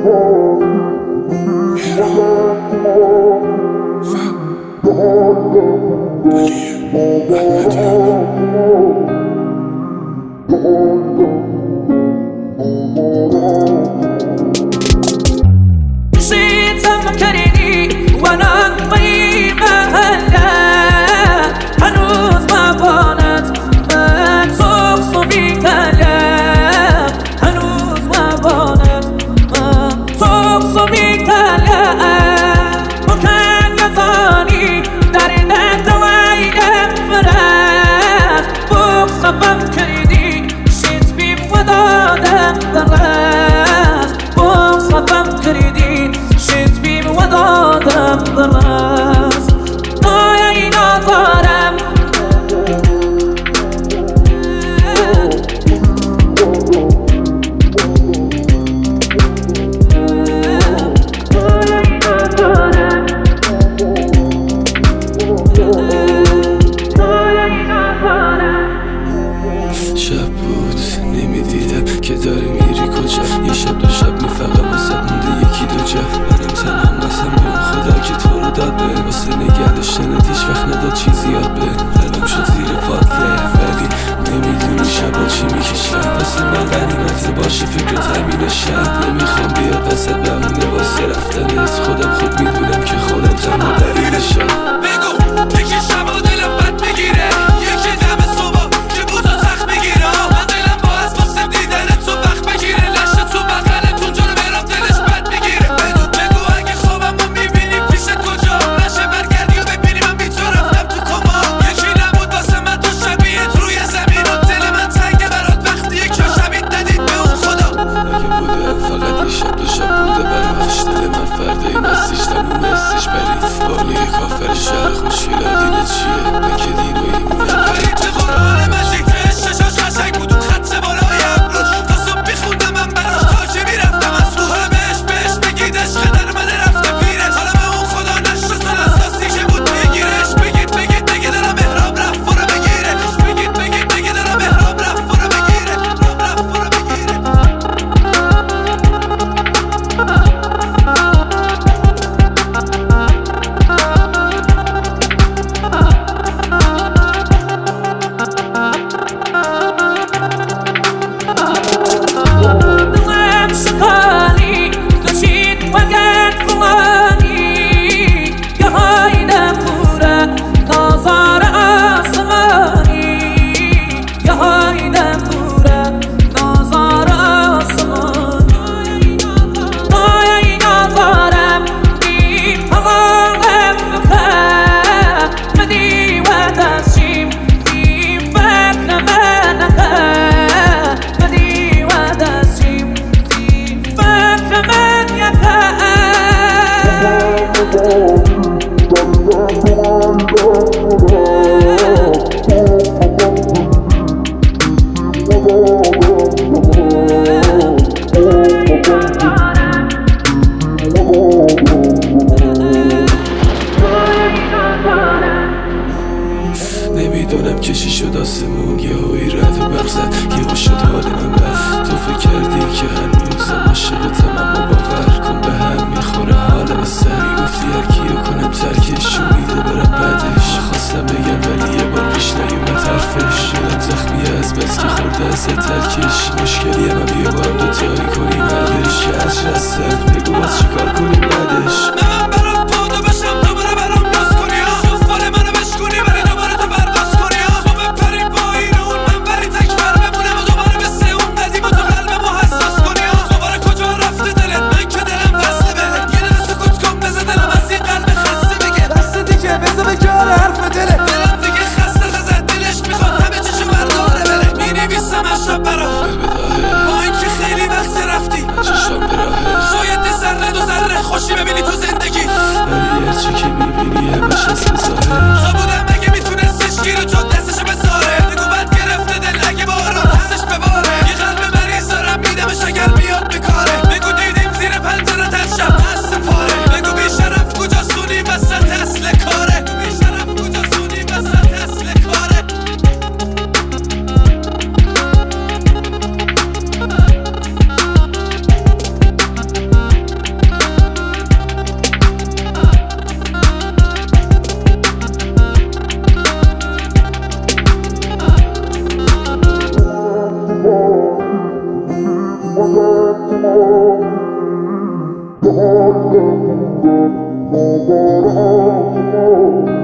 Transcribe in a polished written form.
نسيت مكاني وانا طيبة هلا هنوز ما بانت ما تصفصفي كلام هنوز ما بانت ما تصفصفي كلام وكان يظاني درد دوائي فراس بوصفم كردي شيت بيم ودادم دراس بوصفم كردي شيت بيم ودادم دراس ضايعي نظرم شب بود نمیدیدم که داری میری کجا یه شب دو شب فقط واسه مونده یکی دو جا برم تنم قسم به اون خدا که تو رو داد به واسه نگه داشتنت هیچ وقت نداد چیزی یاد به دلم شد زیر پادله ولی نمیدونی شبا چی میکشم واسه من غنیمته باشه فکر تامین شب نمیخوام بیاد وسط بمونه واسه رفتن از خودم خوب میدونم که خودم تنها دلیلشم بگو یکی شبا دلم بد میگیره یکی دم صبح که بوتا تخت میگیره من دلم با از واسه دیدن تو وقت بگیره لشت تو بغلتون جلو برام دلش بد میگیره بگو اگه خوابم رو میبینی پیش کجا نشه برگردی و ببینی من بی تو رفتم تو کما یکی نبود واسه من تو شبیهت روی زمین و دل من تنگه برات وقتی یک جا شبیه ندید به اون خدا اگه بوده فقط یه شب دو شب بوده برمش دل من فرده این استیش تموم استیش برید بالی کافر شهر خوشگل دینه چیه من که دین و ایمونم برید چه قرآن مجید که ششاش قشنگ بود اون خط بالای ابروش تا صبح میخوندم من براش تا که میرفتم از رو حالا بهش بگید عشق در من رفته پیرش حالا به اون خدا نشناسن اساسی که بود بگیرش بگید دارم احرام رفت برو بگیرش بگید دارم احرام رفت برو بگیرش دلم شکانی دچید وقت فلانی یه هایدم پوره نظر آسمانی یه هایدم پوره نظر آسمانی ضایعی نظرم بی حوالم بکن بدی و دستشیم بی فکر من بدی و دستشیم بی فکر من نمیدونم که چی شد آسمون یه هایی رد و برق زد یه شد حال من رفت تو فکر کردی که هنوزم عاشقتم اما باور کن به هم میخوره حالم سری گفتی هر کیو کنم ترکش شوریده برم بعدش خواستم بگم ولی یه بار پیش نیومد حرفش دلم زخمیه از بس که خورده از ترکش مشکلیه من بیا با هم دوتایی کنیم بعدش که عشق هستم بگو باز چیکار کنیم بعدش من برات پادو بشم دوباره برام ناز کنی شفال منو بشکنی ولی دوباره تو برداز کنی تو بپری با این اون من ولی تکبر بمونم و دوباره مثل اون ندیم و تو قلبمو حساس کنی دوباره کجا رفته دلت من که دلم وصله بهت یه دل سکوت کن بزه دلم از این قلب خسته بگه دست دیگه بزه به جار حرف دلت دلم دیگه خسته زد دلش میخواد همه چیشو برداره بره مینویسم از شب برات با اینکه خیلی وقت رفتی چشم به راهش شاید ذره دو ذره خوشی ببینی تو زندگی حال